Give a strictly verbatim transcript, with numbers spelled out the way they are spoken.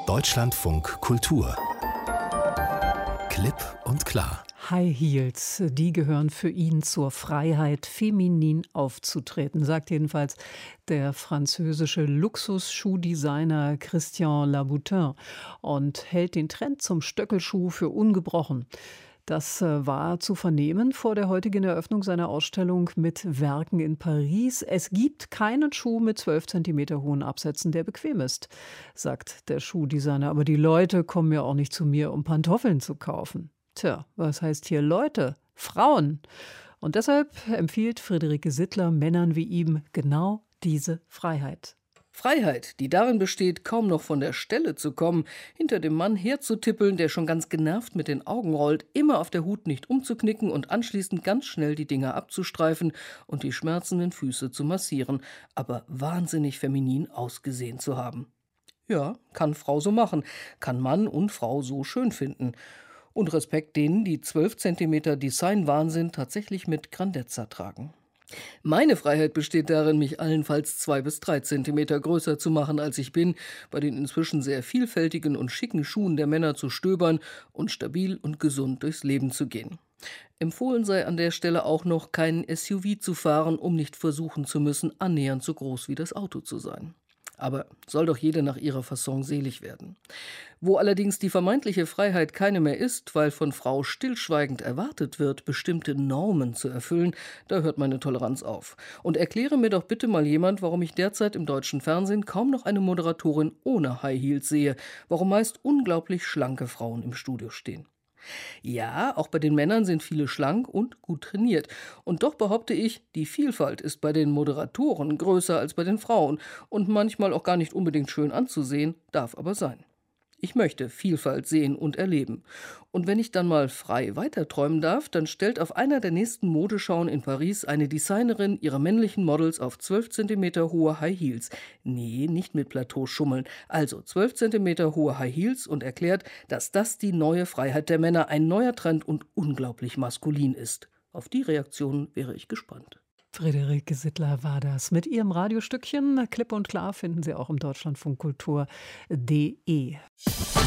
Deutschlandfunk Kultur. Klipp und klar. High Heels, die gehören für ihn zur Freiheit, feminin aufzutreten, sagt jedenfalls der französische Luxusschuhdesigner Christian Louboutin und hält den Trend zum Stöckelschuh für ungebrochen. Das war zu vernehmen vor der heutigen Eröffnung seiner Ausstellung mit Werken in Paris. Es gibt keinen Schuh mit zwölf Zentimeter hohen Absätzen, der bequem ist, sagt der Schuhdesigner. Aber die Leute kommen ja auch nicht zu mir, um Pantoffeln zu kaufen. Tja, was heißt hier Leute? Frauen. Und deshalb empfiehlt Friederike Sittler Männern wie ihm genau diese Freiheit. Freiheit, die darin besteht, kaum noch von der Stelle zu kommen, hinter dem Mann herzutippeln, der schon ganz genervt mit den Augen rollt, immer auf der Hut nicht umzuknicken und anschließend ganz schnell die Dinger abzustreifen und die schmerzenden Füße zu massieren, aber wahnsinnig feminin ausgesehen zu haben. Ja, kann Frau so machen, kann Mann und Frau so schön finden. Und Respekt denen, die zwölf Zentimeter Design-Wahnsinn tatsächlich mit Grandezza tragen. Meine Freiheit besteht darin, mich allenfalls zwei bis drei Zentimeter größer zu machen, als ich bin, bei den inzwischen sehr vielfältigen und schicken Schuhen der Männer zu stöbern und stabil und gesund durchs Leben zu gehen. Empfohlen sei an der Stelle auch noch, keinen S U V zu fahren, um nicht versuchen zu müssen, annähernd so groß wie das Auto zu sein. Aber soll doch jeder nach ihrer Fasson selig werden. Wo allerdings die vermeintliche Freiheit keine mehr ist, weil von Frau stillschweigend erwartet wird, bestimmte Normen zu erfüllen, da hört meine Toleranz auf. Und erkläre mir doch bitte mal jemand, warum ich derzeit im deutschen Fernsehen kaum noch eine Moderatorin ohne High Heels sehe, warum meist unglaublich schlanke Frauen im Studio stehen. Ja, auch bei den Männern sind viele schlank und gut trainiert. Und doch behaupte ich, die Vielfalt ist bei den Moderatoren größer als bei den Frauen und manchmal auch gar nicht unbedingt schön anzusehen, darf aber sein. Ich möchte Vielfalt sehen und erleben. Und wenn ich dann mal frei weiterträumen darf, dann stellt auf einer der nächsten Modeschauen in Paris eine Designerin ihre männlichen Models auf zwölf Zentimeter hohe High Heels. Nee, nicht mit Plateau schummeln. Also zwölf Zentimeter hohe High Heels und erklärt, dass das die neue Freiheit der Männer, ein neuer Trend und unglaublich maskulin ist. Auf die Reaktion wäre ich gespannt. Friederike Sittler war das mit ihrem Radiostückchen. Klipp und klar finden Sie auch im Deutschlandfunk Kultur punkt de.